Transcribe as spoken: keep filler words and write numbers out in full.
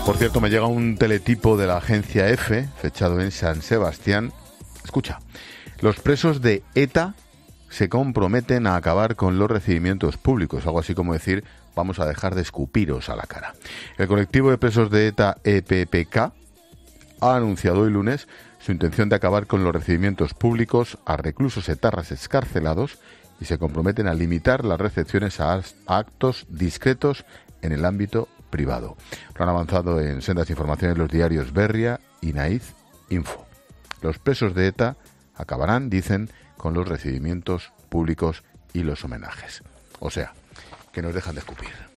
Por cierto, me llega un teletipo de la agencia EFE, fechado en San Sebastián. Escucha, los presos de ETA se comprometen a acabar con los recibimientos públicos, algo así como decir, vamos a dejar de escupiros a la cara. El colectivo de presos de ETA E P P K ha anunciado hoy lunes su intención de acabar con los recibimientos públicos a reclusos etarras excarcelados y se comprometen a limitar las recepciones a actos discretos en el ámbito privado. Lo han avanzado en sendas informaciones los diarios Berria y Naiz Info. Los presos de ETA acabarán, dicen, con los recibimientos públicos y los homenajes. O sea, que nos dejan de escupir.